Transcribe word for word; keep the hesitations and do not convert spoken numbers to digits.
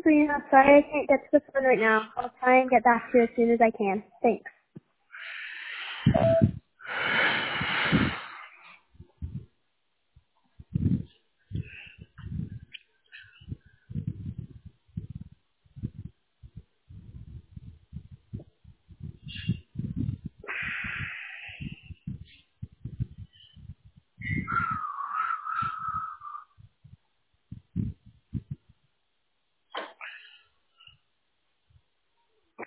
Sabrina. Sorry I can't get to the phone right now. I'll try and get back to you as soon as I can. Thanks.